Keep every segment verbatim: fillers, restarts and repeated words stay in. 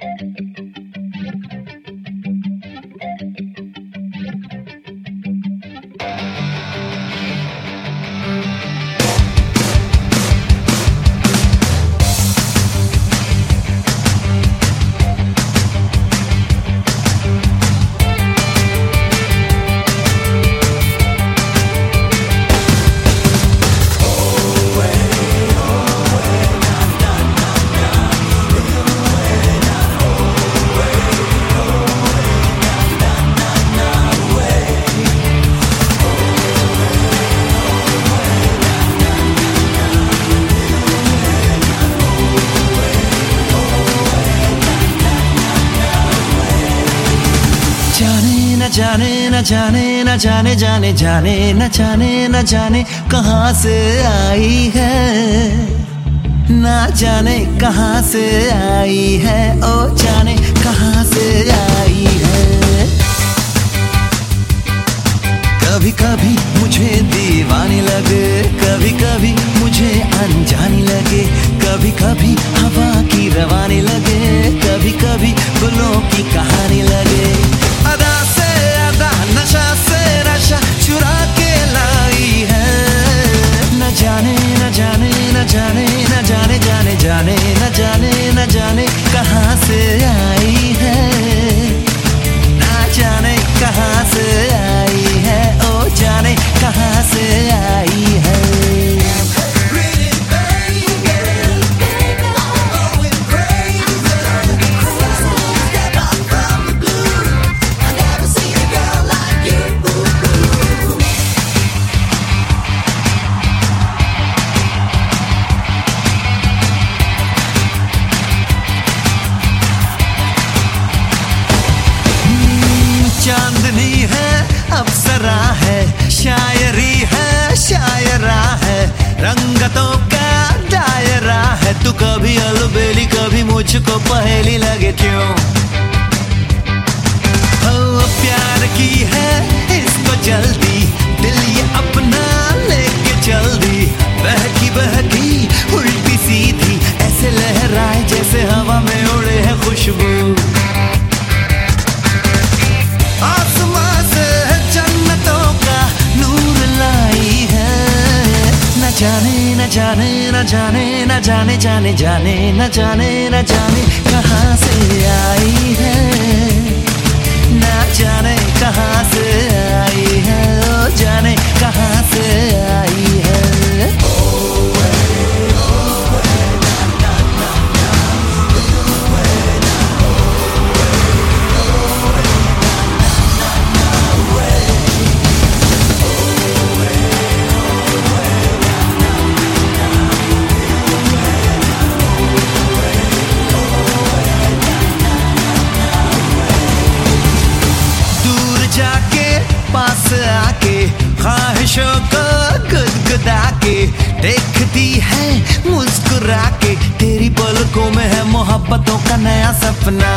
जाने न जाने न जाने जाने जाने न जाने न जाने कहाँ से आई है, ना जाने कहाँ से आई है, ओ जाने कहाँ से आई है। कभी कभी मुझे दीवानी लगे, कभी कभी मुझे अनजानी लगे, कभी कभी हवा की रवानी लगे, कभी कभी गुलों की कहानी लगे। अदा से अदा, नशा से नशा चुरा के लाई है, न जाने न जाने न जाने न जाने जाने जाने न जाने न जाने कहाँ से आई है, ना जाने कहाँ से आई है, ओ जाने कहाँ से आई है। चांदनी है, अप्सरा है, शायरी है, शायरा है, रंगतों का दायरा है। तू कभी अलबेली कभी मुझको पहेली लगे क्यों? ओ प्यार की है इसको जल्दी, दिल ये अपना लेके चल दी। बहकी बहकी उल्टी सीधी ऐसे लहराए जैसे हवा में उड़े है खुशबू। जाने न जाने न जाने न जाने जाने जाने न जाने न जाने कहाँ से आई है, न जाने कहाँ से आई है, ओ जाने कहाँ से आई है। जाके पास आके ख्वाहिशों को गुदगुदा के देखती है मुस्कुरा के, तेरी पलकों में है मोहब्बतों का नया सपना।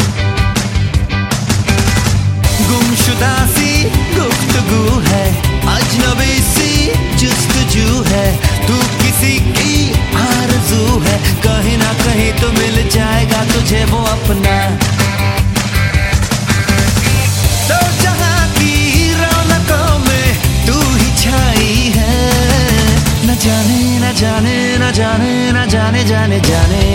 गुमशुदा सी गुफ्तगू है, अजनबी सी जुस्तजू है, तू किसी की आरज़ू है, कहीं ना कहीं तो मिल जाएगा तुझे वो अपना। तो जहाँ की रौनकों में तू ही छाई है, न जाने न जाने न जाने न जाने जाने जाने